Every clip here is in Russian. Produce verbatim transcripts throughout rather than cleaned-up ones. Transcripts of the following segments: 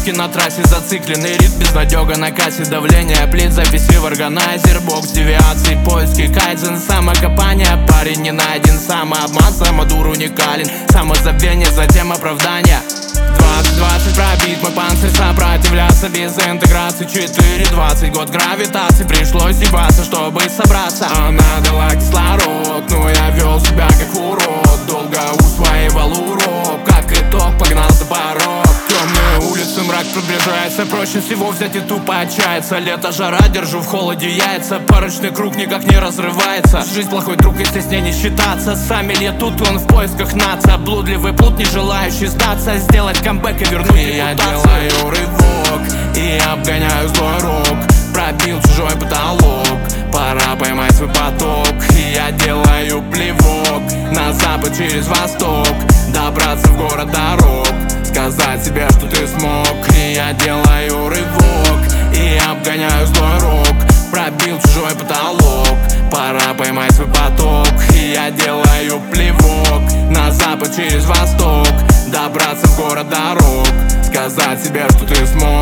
Ошибки на трассе, зацикленный ритм, безнадега на кассе. Давление плит, записи в органайзер, бокс девиаций, поиски кайдзен, самокопание. Парень не найден, самообман, самодур уникален, самозабвение, затем оправдание. Двадцать двадцать пробит мой панцирь, сопротивляться без интеграции. Четыре двадцать год гравитации, пришлось ебаться, чтобы собраться. Она дала кислород, но я вел себя как урод. Долго усваивал урок, как итог погнал за порог. Темные улицы, мрак приближается, проще всего взять и тупо отчаяться. Лето, жара, держу в холоде яйца, порочный круг никак не разрывается. Жизнь плохой друг, если с ней не считаться. Сами летут, он в поисках нация. Блудливый плут, не желающий сдаться, сделать камбэк и вернуть репутацию. Я делаю рывок и обгоняю злой рок. Пробил чужой потолок, пора поймать свой поток. И я делаю плевок на запад через восток, добраться в город дорог, сказать себе, что ты смог. И я делаю рывок и обгоняю злой рок. Пробил чужой потолок, пора поймать свой поток. И я делаю плевок на запад через восток, добраться в город дорог, сказать себе, что ты смог.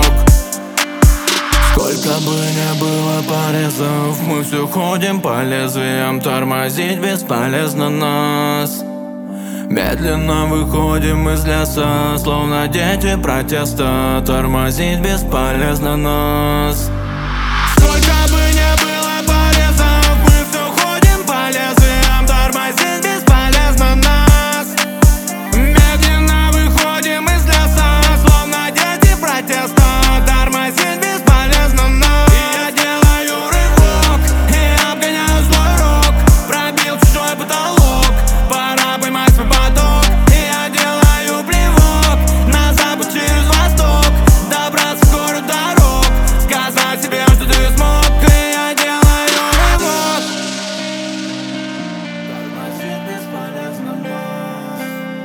Сколько бы ни было порезов, мы все ходим по лезвиям. Тормозить бесполезно нас. Медленно выходим из леса, словно дети протеста. Тормозить бесполезно нас. Сколько бы ни было порезов, мы все ходим по лезвиям. Тормозить бесполезно нас. Медленно выходим из леса, словно дети протеста. Тормозить бесполезно нас. И я делаю рывок и обгоняю злой рок. Пробил чужой потолок, пора поймать свой поток. И я делаю плевок на запад через восток, добраться в город дорог, сказать себе, что ты смог. И я делаю рывок. Тормозить бесполезно нас.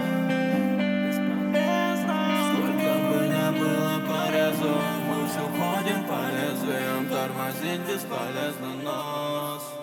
Сколько бы ни было порезов, мы все ходим по лезвиям. Тормозить бесполезно нас.